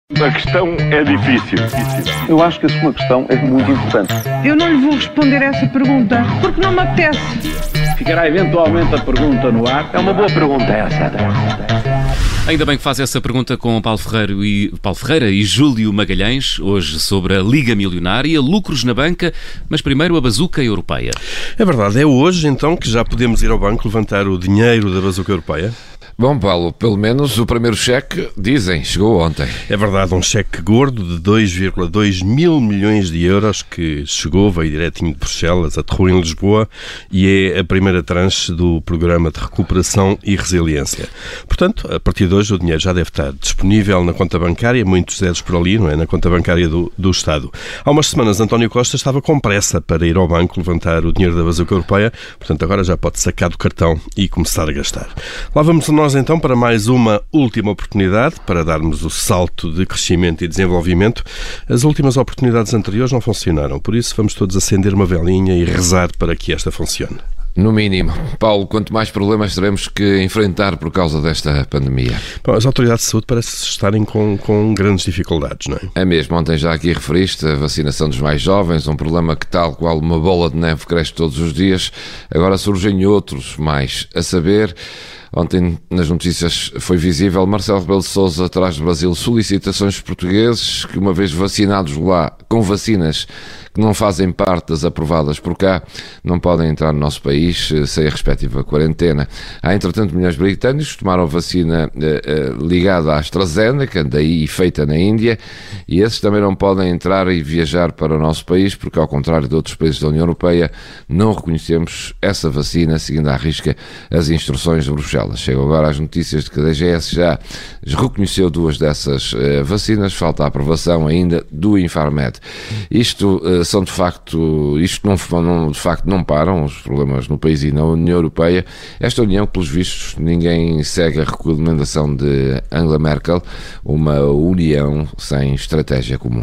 A questão é difícil. Eu acho que a sua questão é muito importante. Eu não lhe vou responder essa pergunta porque não me apetece. Ficará eventualmente a pergunta no ar. É uma boa pergunta essa. Ainda bem que faz essa pergunta com Paulo Ferreira e Júlio Magalhães, hoje sobre a Liga Milionária, lucros na banca, mas primeiro a bazuca europeia. É verdade, é hoje então que já podemos ir ao banco levantar o dinheiro da bazuca europeia? Bom, Paulo, pelo menos o primeiro cheque, dizem, chegou ontem. É verdade, um cheque gordo de 2,2 mil milhões de euros que chegou, veio direitinho de Bruxelas, aterrou em Lisboa e é a primeira tranche do Programa de Recuperação e Resiliência. Portanto, a partir de hoje o dinheiro já deve estar disponível na conta bancária, muitos zeros por ali, não é? Na conta bancária do Estado. Há umas semanas António Costa estava com pressa para ir ao banco levantar o dinheiro da bazuca europeia, portanto agora já pode sacar do cartão e começar a gastar. Lá vamos nós então para mais uma última oportunidade para darmos o salto de crescimento e desenvolvimento. As últimas oportunidades anteriores não funcionaram, por isso vamos todos acender uma velinha e rezar para que esta funcione. No mínimo. Paulo, quanto mais problemas teremos que enfrentar por causa desta pandemia? Bom, as autoridades de saúde parecem estarem com grandes dificuldades, não é? É mesmo. Ontem já aqui referiste a vacinação dos mais jovens, um problema que, tal qual uma bola de neve, cresce todos os dias. Agora surgem outros mais, a saber... Ontem, nas notícias, foi visível Marcelo Rebelo de Sousa traz do Brasil solicitações de portugueses que, uma vez vacinados lá com vacinas que não fazem parte das aprovadas por cá, não podem entrar no nosso país sem a respectiva quarentena. Há, entretanto, milhões de britânicos que tomaram vacina ligada à AstraZeneca, daí feita na Índia, e esses também não podem entrar e viajar para o nosso país, porque, ao contrário de outros países da União Europeia, não reconhecemos essa vacina, seguindo à risca as instruções de Bruxelas. Chegam agora as notícias de que a DGS já reconheceu duas dessas vacinas, falta a aprovação ainda do Infarmed. Isto são de facto não param os problemas no país e na União Europeia. Esta União, pelos vistos, ninguém segue a recomendação de Angela Merkel, uma união sem estratégia comum.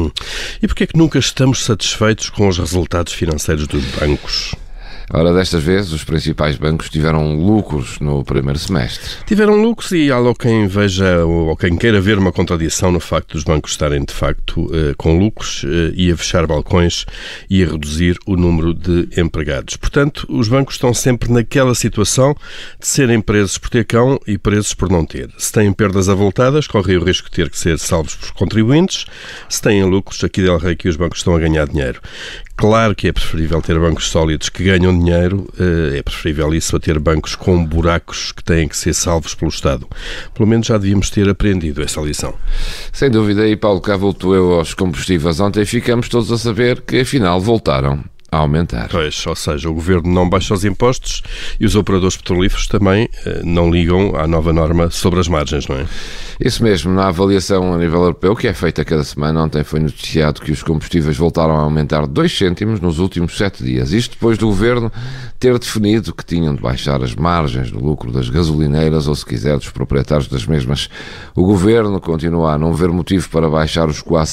E porquê é que nunca estamos satisfeitos com os resultados financeiros dos bancos? Ora, destas vezes, os principais bancos tiveram lucros no primeiro semestre. Tiveram lucros e há quem veja ou quem queira ver uma contradição no facto dos bancos estarem, de facto, com lucros e a fechar balcões e a reduzir o número de empregados. Portanto, os bancos estão sempre naquela situação de serem presos por ter cão e presos por não ter. Se têm perdas avultadas, correm o risco de ter que ser salvos por contribuintes. Se têm lucros, aqui del rei que os bancos estão a ganhar dinheiro. Claro que é preferível ter bancos sólidos que ganham dinheiro, é preferível isso a ter bancos com buracos que têm que ser salvos pelo Estado. Pelo menos já devíamos ter aprendido essa lição. Sem dúvida, e Paulo, cá volto eu aos combustíveis. Ontem ficamos todos a saber que afinal voltaram a aumentar. Pois, ou seja, o Governo não baixa os impostos e os operadores petrolíferos também não ligam à nova norma sobre as margens, não é? Isso mesmo, na avaliação a nível europeu, que é feita cada semana, ontem foi noticiado que os combustíveis voltaram a aumentar 2 cêntimos nos últimos 7 dias. Isto depois do Governo ter definido que tinham de baixar as margens do lucro das gasolineiras ou, se quiser, dos proprietários das mesmas. O Governo continua a não ver motivo para baixar os quase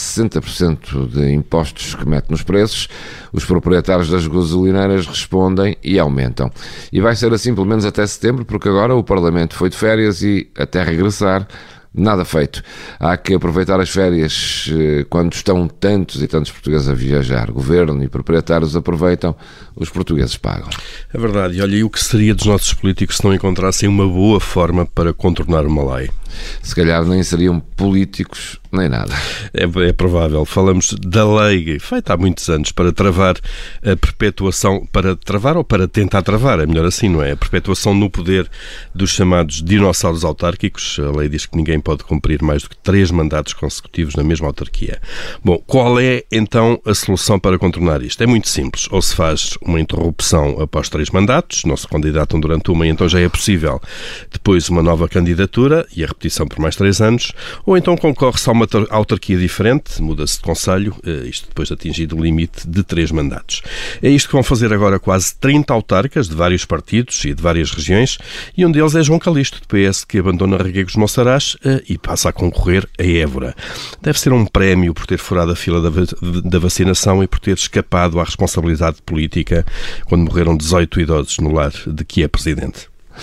60% de impostos que mete nos preços. Os proprietários das gasolineiras respondem e aumentam. E vai ser assim pelo menos até setembro, porque agora o Parlamento foi de férias e, até regressar, nada feito. Há que aproveitar as férias quando estão tantos e tantos portugueses a viajar. Governo e proprietários aproveitam, os portugueses pagam. É verdade. E olha, e o que seria dos nossos políticos se não encontrassem uma boa forma para contornar uma lei? Se calhar nem seriam políticos nem nada. É provável. Falamos da lei feita há muitos anos para travar a perpetuação, para travar ou para tentar travar, é melhor assim, não é? A perpetuação no poder dos chamados dinossauros autárquicos. A lei diz que ninguém pode cumprir mais do que 3 mandatos consecutivos na mesma autarquia. Bom, qual é então a solução para contornar isto? É muito simples. Ou se faz uma interrupção após 3 mandatos, não se candidatam durante uma e então já é possível depois uma nova candidatura e a repetição por mais 3 anos, ou então concorre-se a uma autarquia diferente, muda-se de concelho, isto depois de atingido o limite de 3 mandatos. É isto que vão fazer agora quase 30 autarcas de vários partidos e de várias regiões, e um deles é João Calixto, do PS, que abandona Reguengos de Monsaraz e passa a concorrer a Évora. Deve ser um prémio por ter furado a fila da vacinação e por ter escapado à responsabilidade política quando morreram 18 idosos no lar de que é presidente.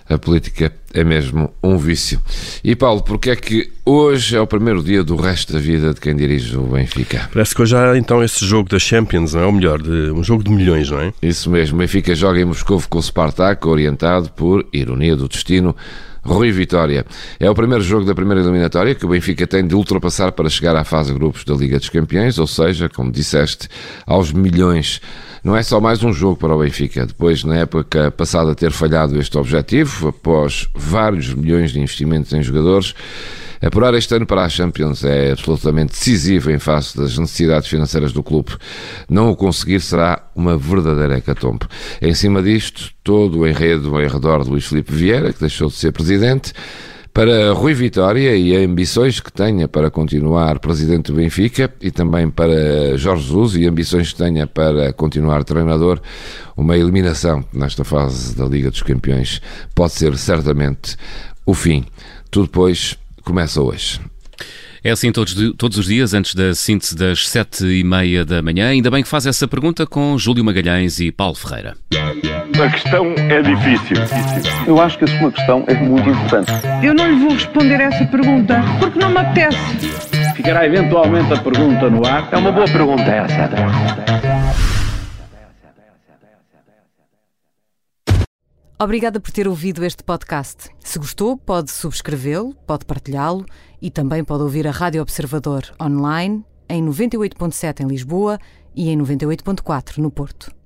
A política é mesmo um vício. E Paulo, porque é que hoje é o primeiro dia do resto da vida de quem dirige o Benfica? Parece que hoje há então esse jogo da Champions, não é? Ou melhor, um jogo de milhões, não é? Isso mesmo, o Benfica joga em Moscovo com o Spartak, orientado por ironia do destino, Rui Vitória. É o primeiro jogo da primeira eliminatória que o Benfica tem de ultrapassar para chegar à fase de grupos da Liga dos Campeões, ou seja, como disseste, aos milhões. Não é só mais um jogo para o Benfica. Depois, na época passada, ter falhado este objetivo, após vários milhões de investimentos em jogadores, apurar este ano para a Champions é absolutamente decisivo em face das necessidades financeiras do clube. Não o conseguir será uma verdadeira hecatombe. Em cima disto, todo o enredo em redor de Luís Filipe Vieira, que deixou de ser presidente, para Rui Vitória e ambições que tenha para continuar presidente do Benfica, e também para Jorge Jesus e ambições que tenha para continuar treinador, uma eliminação nesta fase da Liga dos Campeões pode ser certamente o fim. Tudo depois começa hoje. É assim todos os dias, antes da síntese das 7h30 da manhã. Ainda bem que faz essa pergunta com Júlio Magalhães e Paulo Ferreira. A questão é difícil. Eu acho que a sua questão é muito importante. Eu não lhe vou responder essa pergunta porque não me apetece. Ficará eventualmente a pergunta no ar. É uma boa pergunta essa. Obrigada por ter ouvido este podcast. Se gostou, pode subscrevê-lo, pode partilhá-lo e também pode ouvir a Rádio Observador online em 98.7 em Lisboa e em 98.4 no Porto.